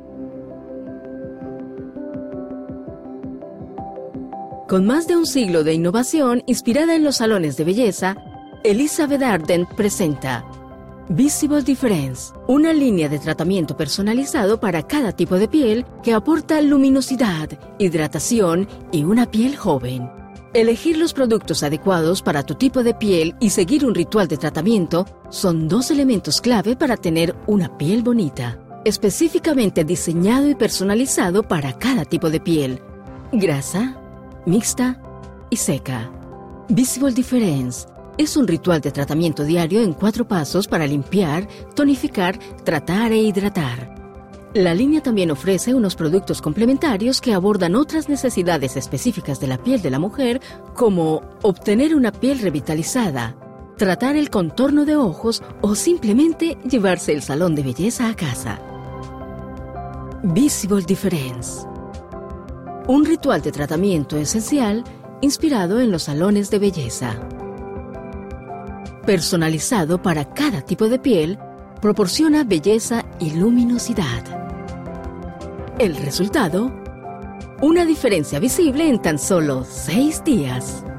Con más de un siglo de innovación inspirada en los salones de belleza, Elizabeth Arden presenta Visible Difference, una línea de tratamiento personalizado para cada tipo de piel que aporta luminosidad, hidratación y una piel joven. Elegir los productos adecuados para tu tipo de piel y seguir un ritual de tratamiento son dos elementos clave para tener una piel bonita, específicamente diseñado y personalizado para cada tipo de piel: grasa, mixta y seca. Visible Difference es un ritual de tratamiento diario en 4 pasos para limpiar, tonificar, tratar e hidratar. La línea también ofrece unos productos complementarios que abordan otras necesidades específicas de la piel de la mujer, como obtener una piel revitalizada, tratar el contorno de ojos o simplemente llevarse el salón de belleza a casa. Visible Difference. Un ritual de tratamiento esencial inspirado en los salones de belleza. Personalizado para cada tipo de piel, proporciona belleza y luminosidad. El resultado: una diferencia visible en tan solo 6 días.